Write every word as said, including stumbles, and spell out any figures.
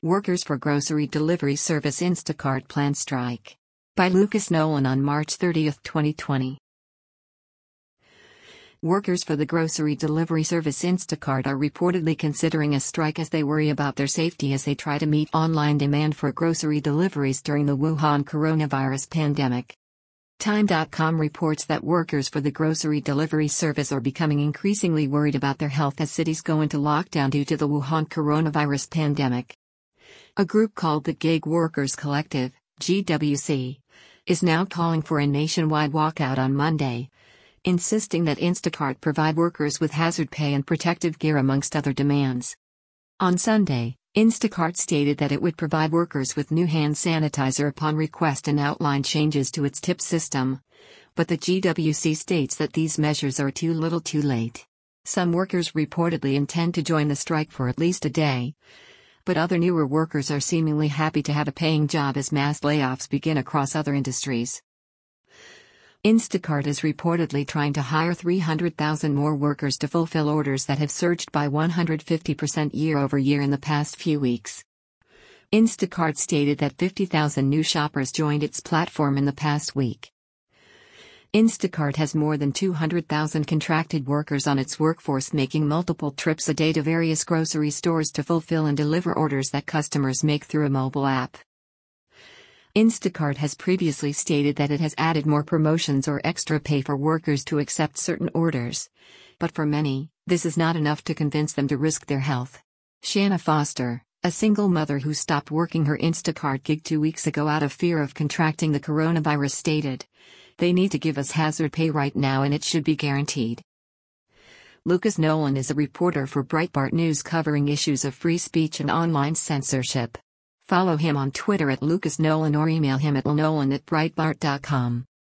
Workers for grocery delivery service Instacart plan strike. By Lucas Nolan on March thirtieth, twenty twenty. Workers for the grocery delivery service Instacart are reportedly considering a strike as they worry about their safety as they try to meet online demand for grocery deliveries during the Wuhan coronavirus pandemic. Time dot com reports that workers for the grocery delivery service are becoming increasingly worried about their health as cities go into lockdown due to the Wuhan coronavirus pandemic. A group called the Gig Workers Collective, G W C, is now calling for a nationwide walkout on Monday, insisting that Instacart provide workers with hazard pay and protective gear amongst other demands. On Sunday, Instacart stated that it would provide workers with new hand sanitizer upon request and outline changes to its tip system, but the G W C states that these measures are too little too late. Some workers reportedly intend to join the strike for at least a day, but other newer workers are seemingly happy to have a paying job as mass layoffs begin across other industries. Instacart is reportedly trying to hire three hundred thousand more workers to fulfill orders that have surged by one hundred fifty percent year over year in the past few weeks. Instacart stated that fifty thousand new shoppers joined its platform in the past week. Instacart has more than two hundred thousand contracted workers on its workforce making multiple trips a day to various grocery stores to fulfill and deliver orders that customers make through a mobile app. Instacart has previously stated that it has added more promotions or extra pay for workers to accept certain orders, but for many, this is not enough to convince them to risk their health. Shanna Foster, a single mother who stopped working her Instacart gig two weeks ago out of fear of contracting the coronavirus, stated, "They need to give us hazard pay right now and it should be guaranteed." Lucas Nolan is a reporter for Breitbart News covering issues of free speech and online censorship. Follow him on Twitter at Lucas Nolan or email him at nolan at breitbart dot com.